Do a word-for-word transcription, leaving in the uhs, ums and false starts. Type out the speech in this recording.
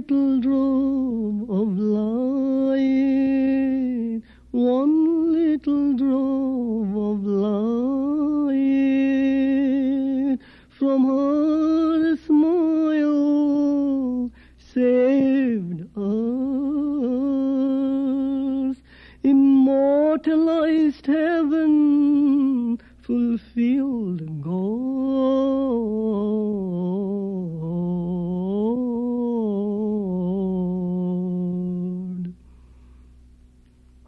little drop of light, one little drop of light, from her smile saved us, immortalized heaven, fulfilled